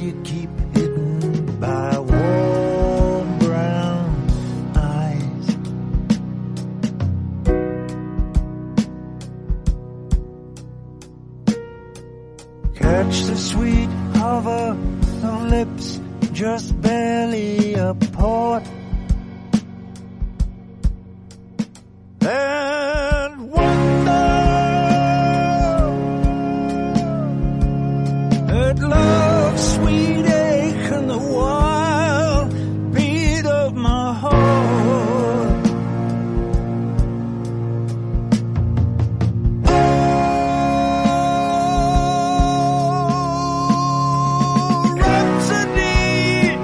you keep hidden by warm brown eyes. Catch the sweet hover of lips just barely apart, and wonder at love's sweet ache and the wild beat of my heart. Oh, Rhapsody,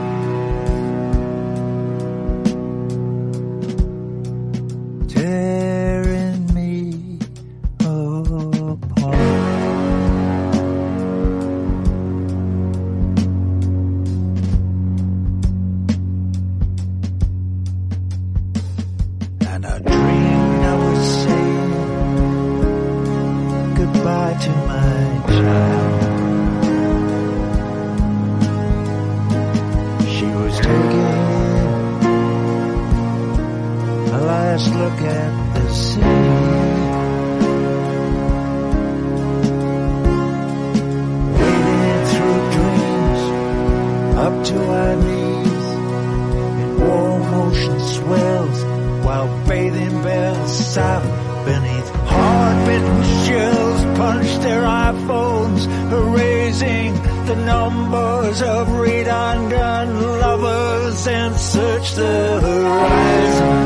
tearing me apart. And I dreamed I was saying goodbye to my child. She was taking a last look at the sea. Wading through dreams up to our knees in warm ocean swells, while bathing bells soft beneath hard-bitten shells punched their iPhones, erasing the numbers of redundant lovers, and searched the horizon.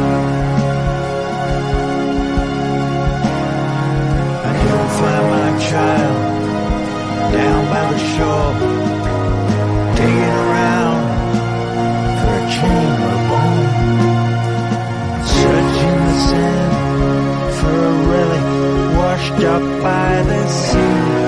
And you'll find my child down by the shore, digging around for a chamber bone, searching the sand for a relic washed up by the sea.